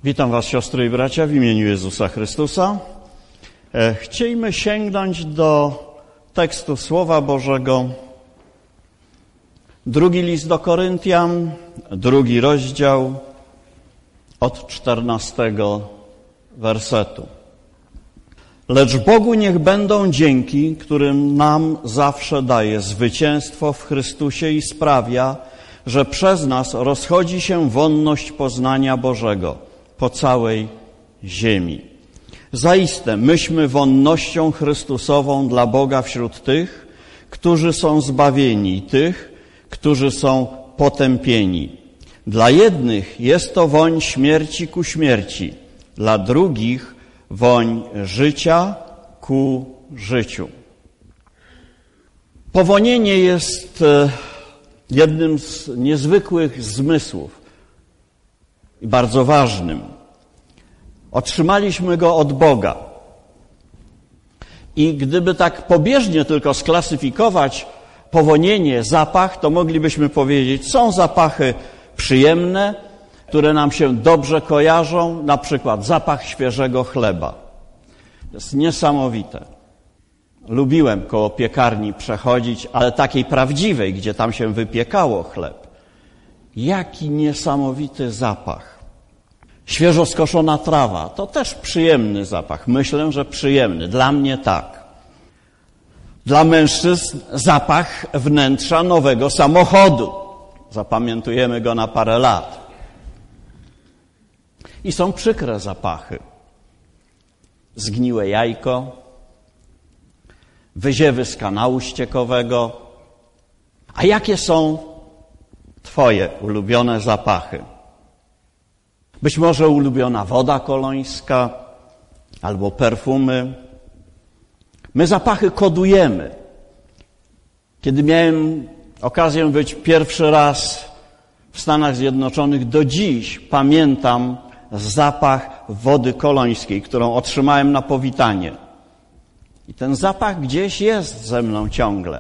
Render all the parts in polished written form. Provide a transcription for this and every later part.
Witam was, siostry i bracia, w imieniu Jezusa Chrystusa. Chcielibyśmy sięgnąć do tekstu Słowa Bożego. 2 list do Koryntian, 2 rozdział, od 14 wersetu. Lecz Bogu niech będą dzięki, którym nam zawsze daje zwycięstwo w Chrystusie i sprawia, że przez nas rozchodzi się wonność poznania Bożego po całej ziemi. Zaiste myśmy wonnością Chrystusową dla Boga wśród tych, którzy są zbawieni i tych, którzy są potępieni. Dla jednych jest to woń śmierci ku śmierci, dla drugich woń życia ku życiu. Powonienie jest jednym z niezwykłych zmysłów i bardzo ważnym. Otrzymaliśmy go od Boga. I gdyby tak pobieżnie tylko sklasyfikować powonienie, zapach, to moglibyśmy powiedzieć, są zapachy przyjemne, które nam się dobrze kojarzą, na przykład zapach świeżego chleba. To jest niesamowite. Lubiłem koło piekarni przechodzić, ale takiej prawdziwej, gdzie tam się wypiekało chleb. Jaki niesamowity zapach. Świeżo skoszona trawa, to też przyjemny zapach. Myślę, że przyjemny. Dla mnie tak. Dla mężczyzn zapach wnętrza nowego samochodu. Zapamiętujemy go na parę lat. I są przykre zapachy. Zgniłe jajko, wyziewy z kanału ściekowego. A jakie są twoje ulubione zapachy? Być może ulubiona woda kolońska albo perfumy. My zapachy kodujemy. Kiedy miałem okazję być pierwszy raz w Stanach Zjednoczonych, do dziś pamiętam zapach wody kolońskiej, którą otrzymałem na powitanie. I ten zapach gdzieś jest ze mną ciągle.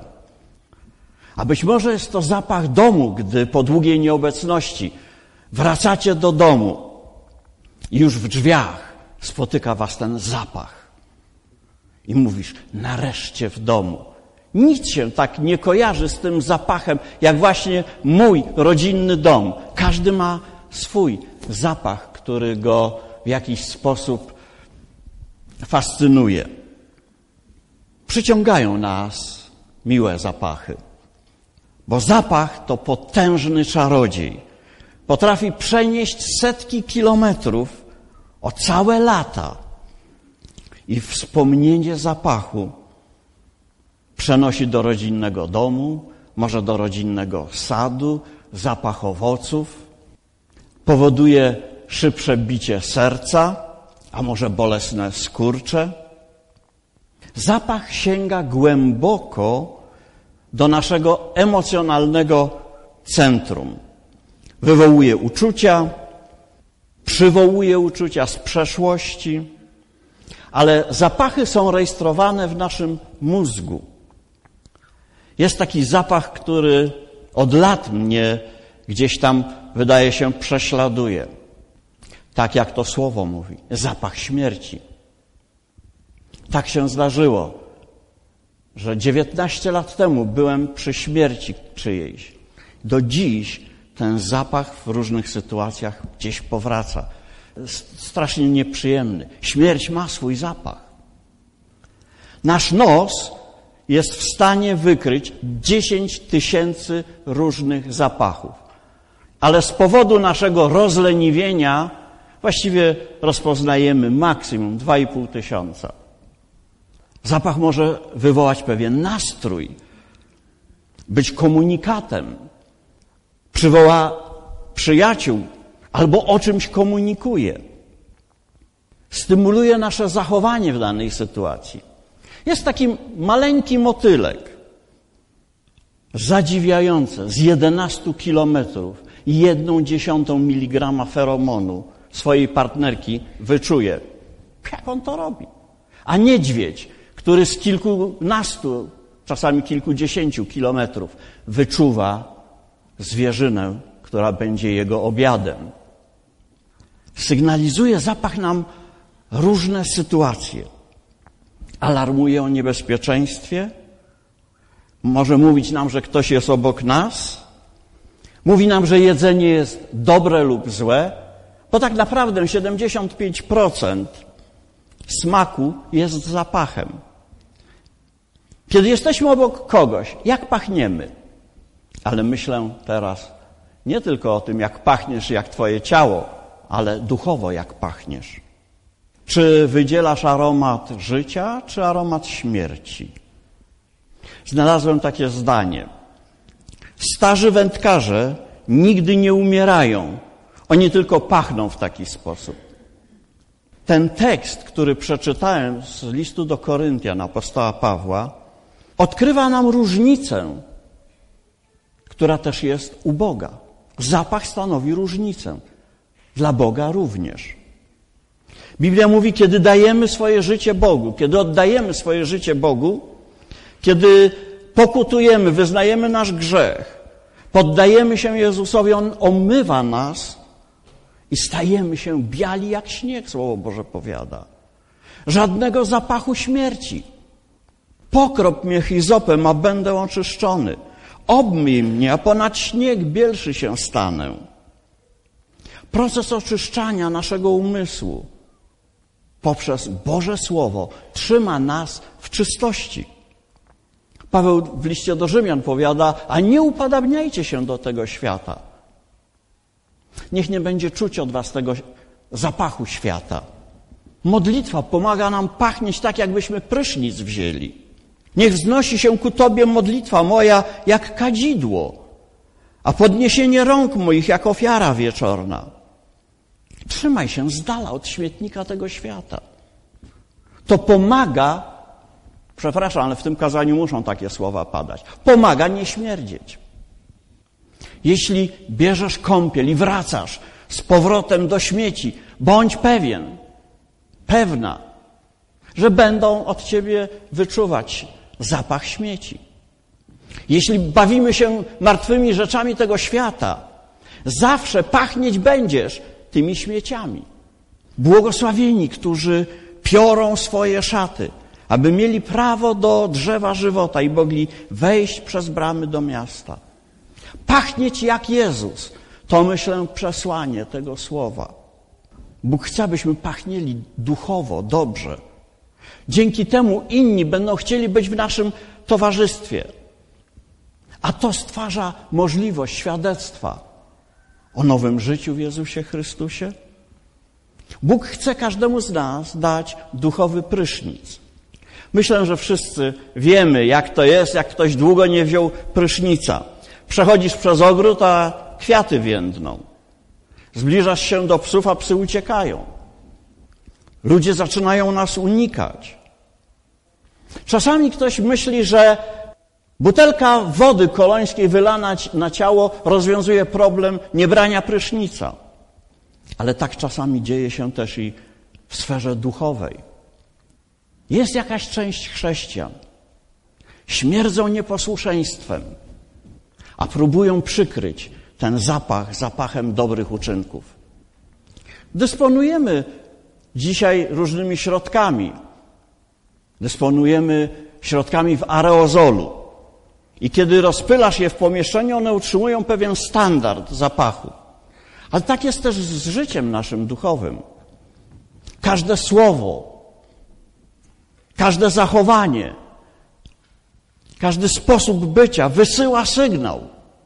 A być może jest to zapach domu, gdy po długiej nieobecności wracacie do domu i już w drzwiach spotyka was ten zapach. I mówisz, nareszcie w domu. Nic się tak nie kojarzy z tym zapachem, jak właśnie mój rodzinny dom. Każdy ma swój zapach, który go w jakiś sposób fascynuje. Przyciągają nas miłe zapachy. Bo zapach to potężny czarodziej. Potrafi przenieść setki kilometrów o całe lata. I wspomnienie zapachu przenosi do rodzinnego domu, może do rodzinnego sadu, zapach owoców. Powoduje szybsze bicie serca, a może bolesne skurcze. Zapach sięga głęboko do naszego emocjonalnego centrum. Wywołuje uczucia, przywołuje uczucia z przeszłości, ale zapachy są rejestrowane w naszym mózgu. Jest taki zapach, który od lat mnie gdzieś tam, wydaje się, prześladuje. Tak jak to słowo mówi, zapach śmierci. Tak się zdarzyło, że 19 lat temu byłem przy śmierci czyjejś. Do dziś ten zapach w różnych sytuacjach gdzieś powraca. Strasznie nieprzyjemny. Śmierć ma swój zapach. Nasz nos jest w stanie wykryć 10 000 różnych zapachów. Ale z powodu naszego rozleniwienia właściwie rozpoznajemy maksimum 2500. Zapach może wywołać pewien nastrój, być komunikatem, przywoła przyjaciół albo o czymś komunikuje. Stymuluje nasze zachowanie w danej sytuacji. Jest taki maleńki motylek, zadziwiające, z 11 kilometrów i 1/10 miligrama feromonu swojej partnerki wyczuje. Jak on to robi? A niedźwiedź, który z kilkunastu, czasami kilkudziesięciu kilometrów wyczuwa zwierzynę, która będzie jego obiadem. Sygnalizuje zapach nam różne sytuacje. Alarmuje o niebezpieczeństwie, może mówić nam, że ktoś jest obok nas, mówi nam, że jedzenie jest dobre lub złe, bo tak naprawdę 75% smaku jest zapachem. Kiedy jesteśmy obok kogoś, jak pachniemy? Ale myślę teraz nie tylko o tym, jak pachniesz, jak twoje ciało, ale duchowo jak pachniesz. Czy wydzielasz aromat życia, czy aromat śmierci? Znalazłem takie zdanie. Starzy wędkarze nigdy nie umierają. Oni tylko pachną w taki sposób. Ten tekst, który przeczytałem z listu do Koryntian apostoła Pawła, odkrywa nam różnicę, która też jest u Boga. Zapach stanowi różnicę. Dla Boga również. Biblia mówi, kiedy dajemy swoje życie Bogu, kiedy oddajemy swoje życie Bogu, kiedy pokutujemy, wyznajemy nasz grzech, poddajemy się Jezusowi, On omywa nas i stajemy się biali jak śnieg, Słowo Boże powiada. Żadnego zapachu śmierci. Pokrop mnie hizopem, a będę oczyszczony. Obmyj mnie, a ponad śnieg bielszy się stanę. Proces oczyszczania naszego umysłu poprzez Boże Słowo trzyma nas w czystości. Paweł w liście do Rzymian powiada, a nie upadabniajcie się do tego świata. Niech nie będzie czuć od was tego zapachu świata. Modlitwa pomaga nam pachnieć tak, jakbyśmy prysznic wzięli. Niech wznosi się ku Tobie modlitwa moja jak kadzidło, a podniesienie rąk moich jak ofiara wieczorna. Trzymaj się z dala od śmietnika tego świata. To pomaga, przepraszam, ale w tym kazaniu muszą takie słowa padać, pomaga nie śmierdzieć. Jeśli bierzesz kąpiel i wracasz z powrotem do śmieci, bądź pewien, pewna, że będą od ciebie wyczuwać zapach śmieci. Jeśli bawimy się martwymi rzeczami tego świata, zawsze pachnieć będziesz tymi śmieciami. Błogosławieni, którzy piorą swoje szaty, aby mieli prawo do drzewa żywota i mogli wejść przez bramy do miasta. Pachnieć jak Jezus, to myślę przesłanie tego słowa. Bóg chce, abyśmy pachnieli duchowo, dobrze. Dzięki temu inni będą chcieli być w naszym towarzystwie. A to stwarza możliwość świadectwa o nowym życiu w Jezusie Chrystusie. Bóg chce każdemu z nas dać duchowy prysznic. Myślę, że wszyscy wiemy, jak to jest, jak ktoś długo nie wziął prysznica. Przechodzisz przez ogród, a kwiaty więdną. Zbliżasz się do psów, a psy uciekają. Ludzie zaczynają nas unikać. Czasami ktoś myśli, że butelka wody kolońskiej wylana na ciało rozwiązuje problem niebrania prysznica. Ale tak czasami dzieje się też i w sferze duchowej. Jest jakaś część chrześcijan. Śmierdzą nieposłuszeństwem, a próbują przykryć ten zapach zapachem dobrych uczynków. Dysponujemy dzisiaj różnymi środkami. Dysponujemy środkami w aerozolu. I kiedy rozpylasz je w pomieszczeniu, one utrzymują pewien standard zapachu. Ale tak jest też z życiem naszym duchowym. Każde słowo, każde zachowanie, każdy sposób bycia wysyła sygnał.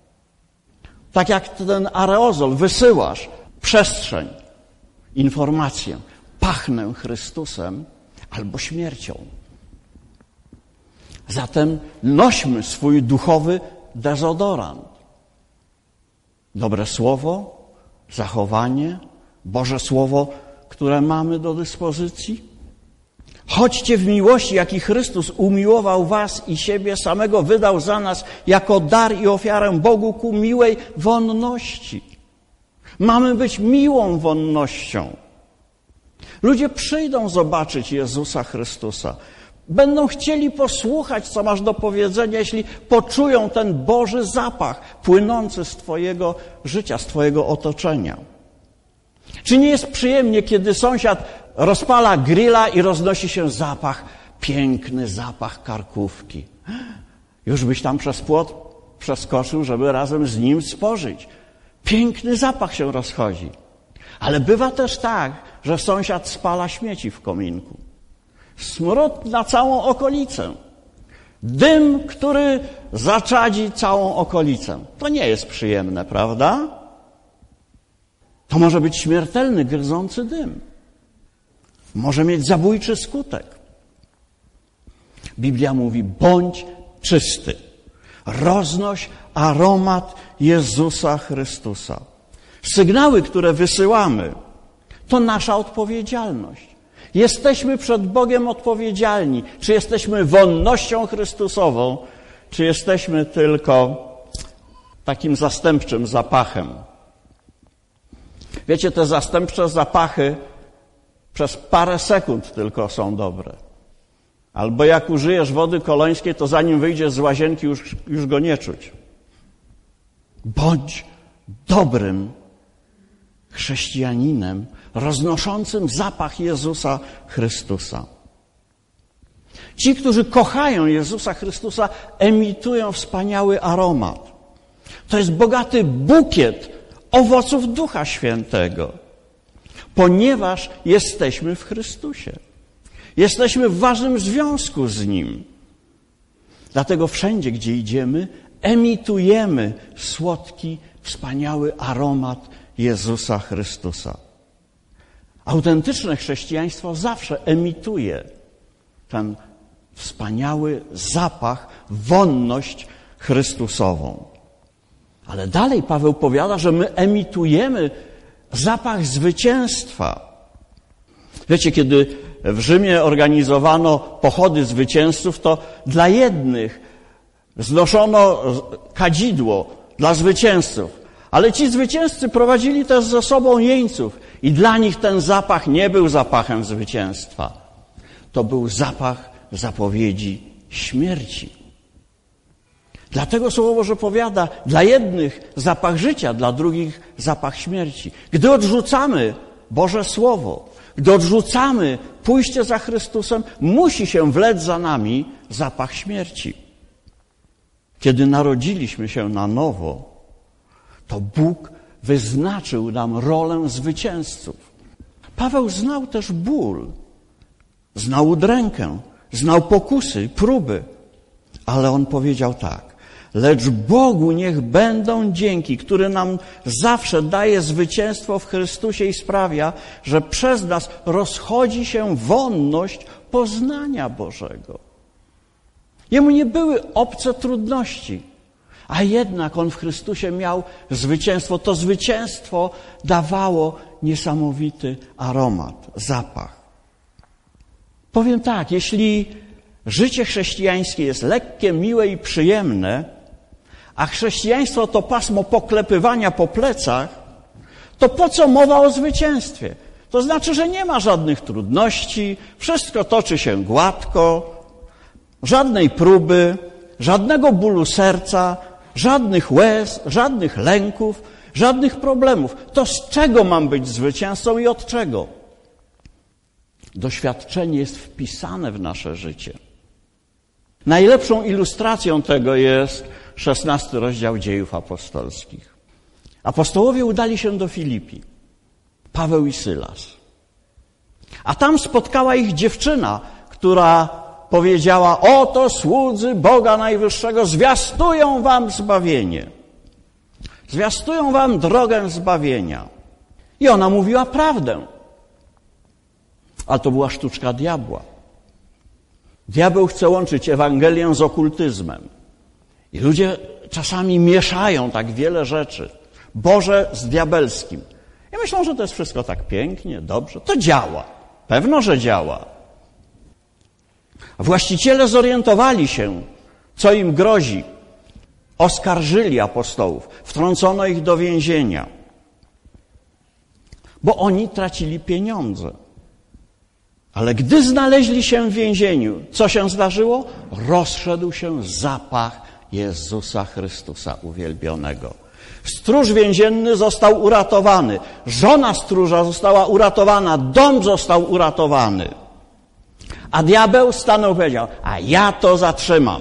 Tak jak ten aerozol wysyłasz przestrzeń, informację. Pachnę Chrystusem albo śmiercią. Zatem nośmy swój duchowy dezodorant. Dobre słowo, zachowanie, Boże Słowo, które mamy do dyspozycji. Chodźcie w miłości, jaki Chrystus umiłował was i siebie samego wydał za nas jako dar i ofiarę Bogu ku miłej wonności. Mamy być miłą wonnością. Ludzie przyjdą zobaczyć Jezusa Chrystusa. Będą chcieli posłuchać, co masz do powiedzenia, jeśli poczują ten Boży zapach płynący z twojego życia, z twojego otoczenia. Czy nie jest przyjemnie, kiedy sąsiad rozpala grilla i roznosi się zapach, piękny zapach karkówki? Już byś tam przez płot przeskoczył, żeby razem z nim spożyć. Piękny zapach się rozchodzi. Ale bywa też tak, że sąsiad spala śmieci w kominku. Smród na całą okolicę. Dym, który zaczadzi całą okolicę. To nie jest przyjemne, prawda? To może być śmiertelny, gryzący dym. Może mieć zabójczy skutek. Biblia mówi, bądź czysty. Roznoś aromat Jezusa Chrystusa. Sygnały, które wysyłamy, to nasza odpowiedzialność. Jesteśmy przed Bogiem odpowiedzialni. Czy jesteśmy wonnością Chrystusową, czy jesteśmy tylko takim zastępczym zapachem. Wiecie, te zastępcze zapachy przez parę sekund tylko są dobre. Albo jak użyjesz wody kolońskiej, to zanim wyjdziesz z łazienki, już go nie czuć. Bądź dobrym chrześcijaninem, roznoszącym zapach Jezusa Chrystusa. Ci, którzy kochają Jezusa Chrystusa, emitują wspaniały aromat. To jest bogaty bukiet owoców Ducha Świętego, ponieważ jesteśmy w Chrystusie. Jesteśmy w ważnym związku z Nim. Dlatego wszędzie, gdzie idziemy, emitujemy słodki, wspaniały aromat Jezusa Chrystusa. Autentyczne chrześcijaństwo zawsze emituje ten wspaniały zapach, wonność Chrystusową. Ale dalej Paweł powiada, że my emitujemy zapach zwycięstwa. Wiecie, kiedy w Rzymie organizowano pochody zwycięzców, to dla jednych znoszono kadzidło dla zwycięzców, ale ci zwycięzcy prowadzili też ze sobą jeńców i dla nich ten zapach nie był zapachem zwycięstwa. To był zapach zapowiedzi śmierci. Dlatego Słowo Boże powiada, dla jednych zapach życia, dla drugich zapach śmierci. Gdy odrzucamy Boże Słowo, gdy odrzucamy pójście za Chrystusem, musi się wlec za nami zapach śmierci. Kiedy narodziliśmy się na nowo, to Bóg wyznaczył nam rolę zwycięzców. Paweł znał też ból, znał udrękę, znał pokusy, próby, ale on powiedział tak: lecz Bogu niech będą dzięki, który nam zawsze daje zwycięstwo w Chrystusie i sprawia, że przez nas rozchodzi się wonność poznania Bożego. Jemu nie były obce trudności, a jednak on w Chrystusie miał zwycięstwo. To zwycięstwo dawało niesamowity aromat, zapach. Powiem tak, jeśli życie chrześcijańskie jest lekkie, miłe i przyjemne, a chrześcijaństwo to pasmo poklepywania po plecach, to po co mowa o zwycięstwie? To znaczy, że nie ma żadnych trudności, wszystko toczy się gładko, żadnej próby, żadnego bólu serca, żadnych łez, żadnych lęków, żadnych problemów. To z czego mam być zwycięzcą i od czego? Doświadczenie jest wpisane w nasze życie. Najlepszą ilustracją tego jest 16 rozdział Dziejów Apostolskich. Apostołowie udali się do Filipi, Paweł i Sylas. A tam spotkała ich dziewczyna, która powiedziała: oto słudzy Boga Najwyższego zwiastują wam zbawienie. Zwiastują wam drogę zbawienia. I ona mówiła prawdę. Ale to była sztuczka diabła. Diabeł chce łączyć Ewangelię z okultyzmem. I ludzie czasami mieszają tak wiele rzeczy. Boże z diabelskim. I myślą, że to jest wszystko tak pięknie, dobrze. To działa. Pewno, że działa. Właściciele zorientowali się, co im grozi. Oskarżyli apostołów. Wtrącono ich do więzienia. Bo oni tracili pieniądze. Ale gdy znaleźli się w więzieniu, co się zdarzyło? Rozszedł się zapach Jezusa Chrystusa uwielbionego. Stróż więzienny został uratowany. Żona stróża została uratowana. Dom został uratowany. A diabeł stanął i powiedział, a ja to zatrzymam.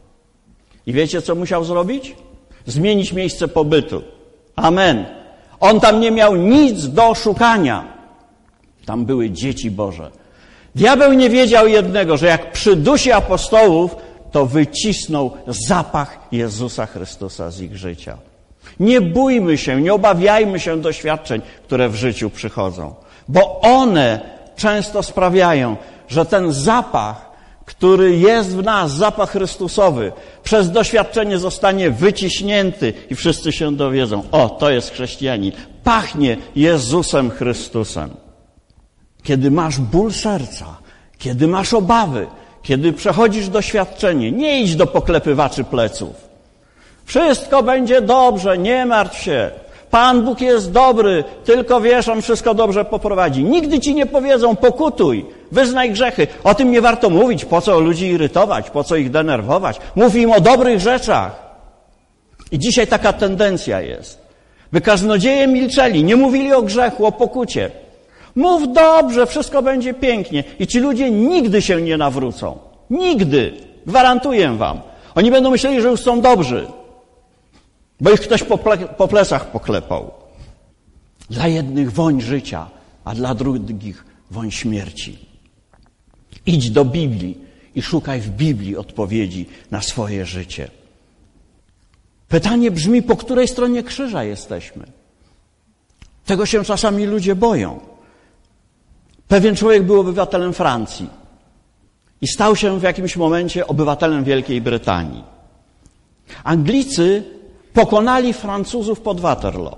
I wiecie, co musiał zrobić? Zmienić miejsce pobytu. Amen. On tam nie miał nic do szukania. Tam były dzieci Boże. Diabeł nie wiedział jednego, że jak przydusi apostołów, to wycisnął zapach Jezusa Chrystusa z ich życia. Nie bójmy się, nie obawiajmy się doświadczeń, które w życiu przychodzą, bo one często sprawiają, że ten zapach, który jest w nas, zapach Chrystusowy, przez doświadczenie zostanie wyciśnięty i wszyscy się dowiedzą, o, to jest chrześcijanin, pachnie Jezusem Chrystusem. Kiedy masz ból serca, kiedy masz obawy, kiedy przechodzisz doświadczenie, nie idź do poklepywaczy pleców. Wszystko będzie dobrze, nie martw się. Pan Bóg jest dobry, tylko wiesz, On wszystko dobrze poprowadzi. Nigdy ci nie powiedzą, pokutuj, wyznaj grzechy. O tym nie warto mówić, po co ludzi irytować, po co ich denerwować. Mów im o dobrych rzeczach. I dzisiaj taka tendencja jest, by kaznodzieje milczeli, nie mówili o grzechu, o pokucie. Mów dobrze, wszystko będzie pięknie. I ci ludzie nigdy się nie nawrócą. Nigdy. Gwarantuję wam. Oni będą myśleli, że już są dobrzy. Bo ich ktoś po plecach poklepał. Dla jednych woń życia, a dla drugich woń śmierci. Idź do Biblii i szukaj w Biblii odpowiedzi na swoje życie. Pytanie brzmi, po której stronie krzyża jesteśmy? Tego się czasami ludzie boją. Pewien człowiek był obywatelem Francji i stał się w jakimś momencie obywatelem Wielkiej Brytanii. Anglicy pokonali Francuzów pod Waterloo.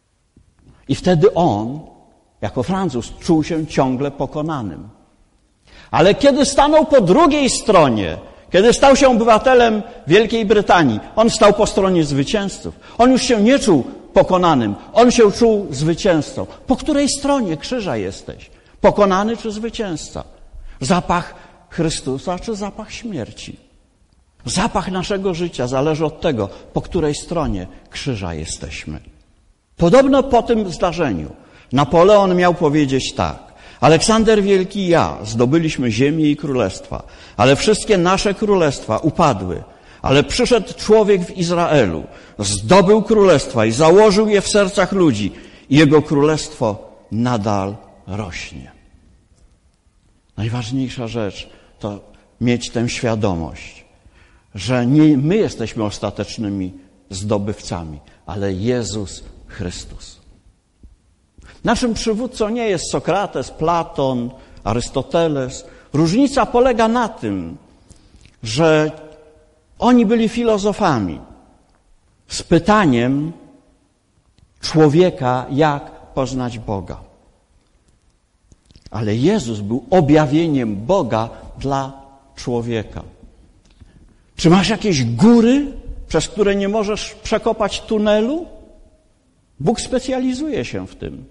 I wtedy on, jako Francuz, czuł się ciągle pokonanym. Ale kiedy stanął po drugiej stronie, kiedy stał się obywatelem Wielkiej Brytanii, on stał po stronie zwycięzców. On już się nie czuł pokonanym, on się czuł zwycięzcą. Po której stronie krzyża jesteś? Pokonany czy zwycięzca? Zapach Chrystusa czy zapach śmierci? Zapach naszego życia zależy od tego, po której stronie krzyża jesteśmy. Podobno po tym zdarzeniu Napoleon miał powiedzieć tak. Aleksander Wielki i ja zdobyliśmy ziemię i królestwa, ale wszystkie nasze królestwa upadły. Ale przyszedł człowiek w Izraelu, zdobył królestwa i założył je w sercach ludzi i jego królestwo nadal rośnie. Najważniejsza rzecz to mieć tę świadomość, że nie my jesteśmy ostatecznymi zdobywcami, ale Jezus Chrystus. Naszym przywódcą nie jest Sokrates, Platon, Arystoteles. Różnica polega na tym, że oni byli filozofami z pytaniem człowieka, jak poznać Boga. Ale Jezus był objawieniem Boga dla człowieka. Czy masz jakieś góry, przez które nie możesz przekopać tunelu? Bóg specjalizuje się w tym,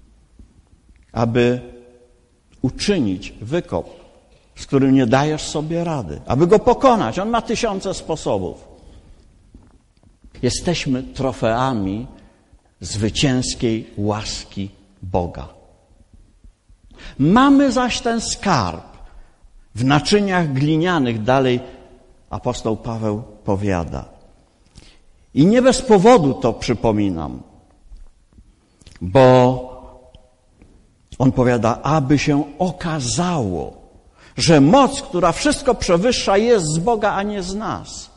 aby uczynić wykop, z którym nie dajesz sobie rady, aby go pokonać. On ma 1000 sposobów. Jesteśmy trofeami zwycięskiej łaski Boga. Mamy zaś ten skarb w naczyniach glinianych, dalej apostoł Paweł powiada. I nie bez powodu to przypominam, bo on powiada, aby się okazało, że moc, która wszystko przewyższa, jest z Boga, a nie z nas.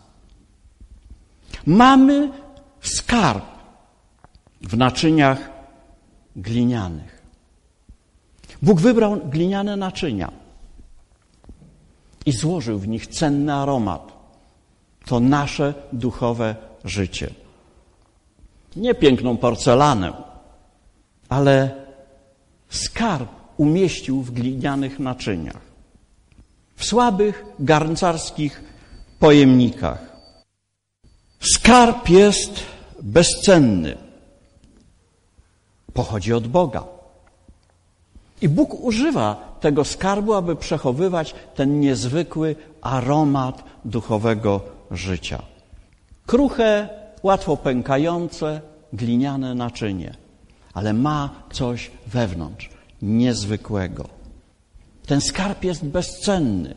Mamy skarb w naczyniach glinianych. Bóg wybrał gliniane naczynia i złożył w nich cenny aromat. To nasze duchowe życie. Nie piękną porcelanę, ale skarb umieścił w glinianych naczyniach. W słabych, garncarskich pojemnikach. Skarb jest bezcenny. Pochodzi od Boga. I Bóg używa tego skarbu, aby przechowywać ten niezwykły aromat duchowego życia. Kruche, łatwo pękające, gliniane naczynie, ale ma coś wewnątrz niezwykłego. Ten skarb jest bezcenny.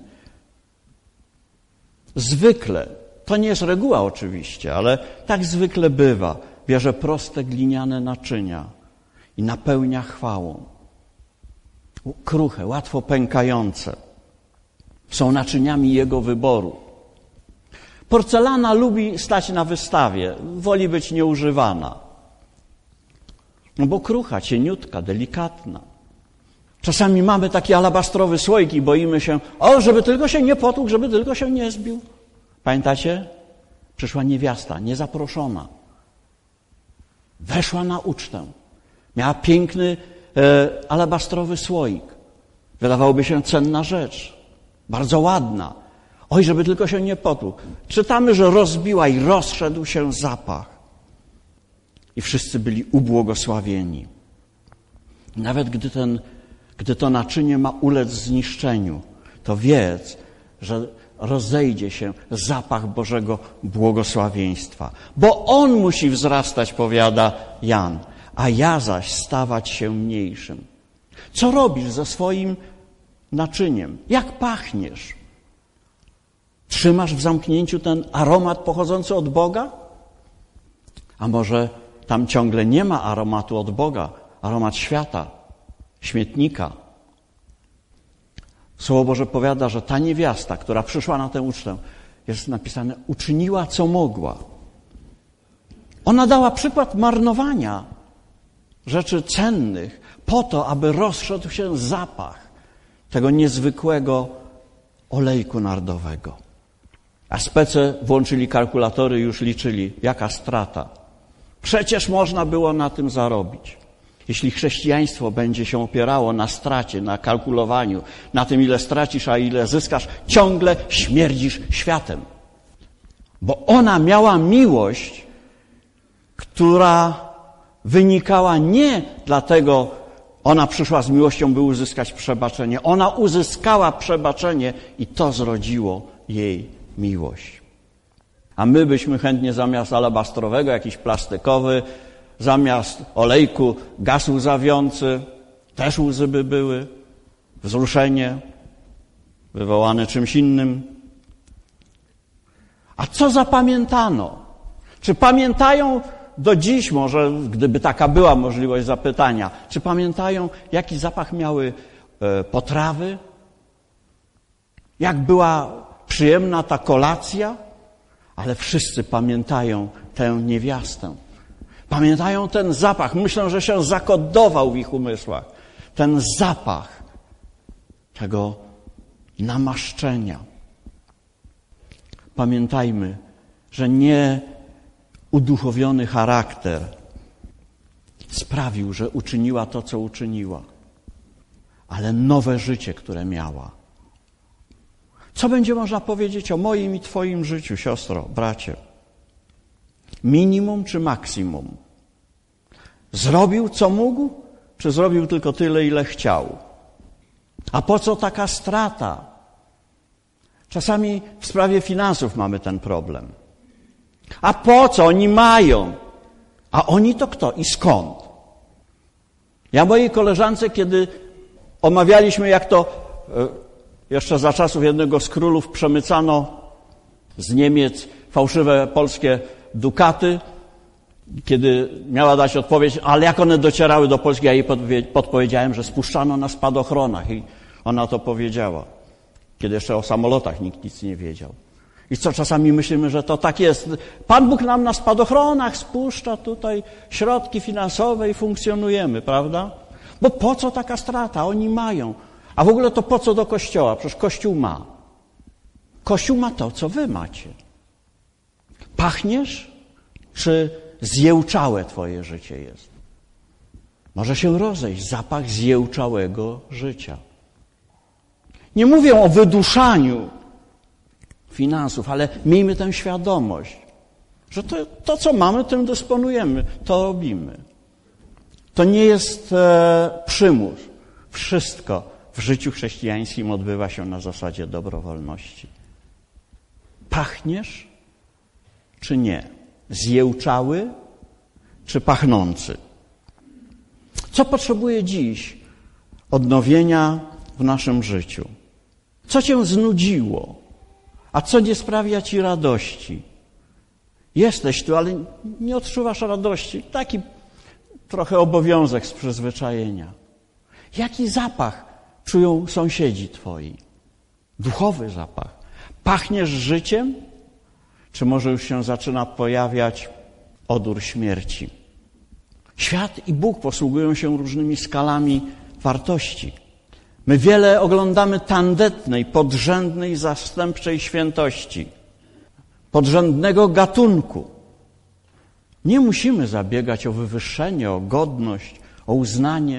Zwykle, to nie jest reguła oczywiście, ale tak zwykle bywa, bierze proste gliniane naczynia i napełnia chwałą. Kruche, łatwo pękające. Są naczyniami Jego wyboru. Porcelana lubi stać na wystawie, woli być nieużywana. No bo krucha, cieniutka, delikatna. Czasami mamy taki alabastrowy słoik i boimy się, żeby tylko się nie potłukł, żeby tylko się nie zbił. Pamiętacie? Przyszła niewiasta, niezaproszona. Weszła na ucztę. Miała piękny alabastrowy słoik. Wydawałoby się cenna rzecz. Bardzo ładna. Żeby tylko się nie potłukł. Czytamy, że rozbiła i rozszedł się zapach. I wszyscy byli ubłogosławieni. Nawet gdy to naczynie ma ulec zniszczeniu, to wiedz, że rozejdzie się zapach Bożego błogosławieństwa. Bo On musi wzrastać, powiada Jan, a ja zaś stawać się mniejszym. Co robisz ze swoim naczyniem? Jak pachniesz? Trzymasz w zamknięciu ten aromat pochodzący od Boga? A może tam ciągle nie ma aromatu od Boga, aromat świata, śmietnika? Słowo Boże powiada, że ta niewiasta, która przyszła na tę ucztę, jest napisane, uczyniła co mogła. Ona dała przykład marnowania rzeczy cennych po to, aby rozszedł się zapach tego niezwykłego olejku nardowego. A spece włączyli kalkulatory i już liczyli, jaka strata. Przecież można było na tym zarobić. Jeśli chrześcijaństwo będzie się opierało na stracie, na kalkulowaniu, na tym, ile stracisz, a ile zyskasz, ciągle śmierdzisz światem. Bo ona miała miłość, która wynikała nie dlatego, ona przyszła z miłością, by uzyskać przebaczenie. Ona uzyskała przebaczenie i to zrodziło jej miłość. A my byśmy chętnie zamiast alabastrowego, jakiś plastikowy, zamiast olejku gaz łzawiący, też łzy by były, wzruszenie wywołane czymś innym. A co zapamiętano? Czy pamiętają do dziś, może gdyby taka była możliwość zapytania, czy pamiętają, jaki zapach miały potrawy? Jak była przyjemna ta kolacja? Ale wszyscy pamiętają tę niewiastę. Pamiętają ten zapach. Myślę, że się zakodował w ich umysłach. Ten zapach tego namaszczenia. Pamiętajmy, że nie uduchowiony charakter sprawił, że uczyniła to, co uczyniła, ale nowe życie, które miała. Co będzie można powiedzieć o moim i twoim życiu, siostro, bracie? Minimum czy maksimum? Zrobił, co mógł, czy zrobił tylko tyle, ile chciał? A po co taka strata? Czasami w sprawie finansów mamy ten problem. A po co? Oni mają. A oni to kto i skąd? Ja mojej koleżance, kiedy omawialiśmy, jak to jeszcze za czasów jednego z królów przemycano z Niemiec fałszywe polskie dukaty, kiedy miała dać odpowiedź, ale jak one docierały do Polski, ja jej podpowiedziałem, że spuszczano na spadochronach i ona to powiedziała, kiedy jeszcze o samolotach nikt nic nie wiedział. I co czasami myślimy, że to tak jest. Pan Bóg nam na spadochronach spuszcza tutaj środki finansowe i funkcjonujemy, prawda? Bo po co taka strata? Oni mają. A w ogóle to po co do Kościoła? Przecież Kościół ma. Kościół ma to, co wy macie. Pachniesz, czy zjełczałe twoje życie jest? Może się rozejść zapach zjełczałego życia. Nie mówię o wyduszaniu finansów, ale miejmy tę świadomość, że to co mamy, tym dysponujemy, to robimy. To nie jest przymus. Wszystko w życiu chrześcijańskim odbywa się na zasadzie dobrowolności. Pachniesz czy nie? Zjełczały czy pachnący? Co potrzebuje dziś odnowienia w naszym życiu? Co cię znudziło? A co nie sprawia ci radości? Jesteś tu, ale nie odczuwasz radości. Taki trochę obowiązek z przyzwyczajenia. Jaki zapach czują sąsiedzi twoi? Duchowy zapach. Pachniesz życiem? Czy może już się zaczyna pojawiać odór śmierci? Świat i Bóg posługują się różnymi skalami wartości. My wiele oglądamy tandetnej, podrzędnej, zastępczej świętości, podrzędnego gatunku. Nie musimy zabiegać o wywyższenie, o godność, o uznanie.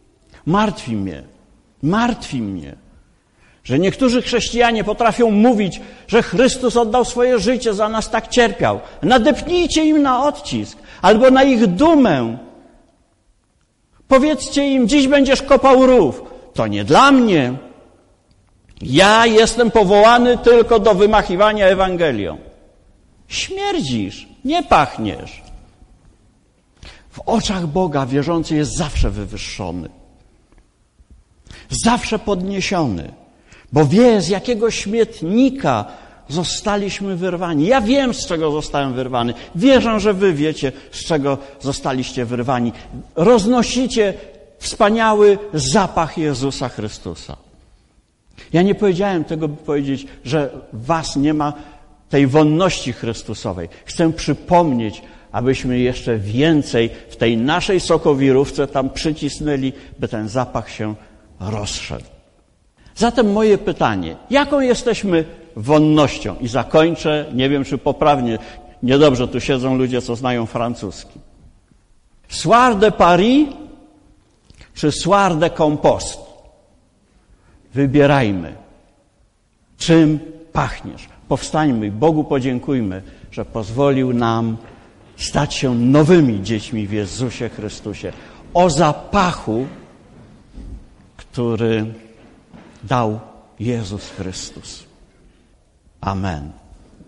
Martwi mnie, że niektórzy chrześcijanie potrafią mówić, że Chrystus oddał swoje życie, za nas tak cierpiał. Nadepnijcie im na odcisk albo na ich dumę. Powiedzcie im, dziś będziesz kopał rów. To nie dla mnie. Ja jestem powołany tylko do wymachiwania Ewangelią. Śmierdzisz, nie pachniesz. W oczach Boga wierzący jest zawsze wywyższony. Zawsze podniesiony. Bo wie, z jakiego śmietnika zostaliśmy wyrwani. Ja wiem, z czego zostałem wyrwany. Wierzę, że wy wiecie, z czego zostaliście wyrwani. Roznosicie wspaniały zapach Jezusa Chrystusa. Ja nie powiedziałem tego, by powiedzieć, że w was nie ma tej wonności Chrystusowej. Chcę przypomnieć, abyśmy jeszcze więcej w tej naszej sokowirówce tam przycisnęli, by ten zapach się rozszedł. Zatem moje pytanie, jaką jesteśmy wonnością? I zakończę, nie wiem czy poprawnie, niedobrze tu siedzą ludzie, co znają francuski. Soir de Paris czy soir de compost? Wybierajmy, czym pachniesz. Powstańmy i Bogu podziękujmy, że pozwolił nam stać się nowymi dziećmi w Jezusie Chrystusie. O zapachu, który dał Jezus Chrystus. Amen.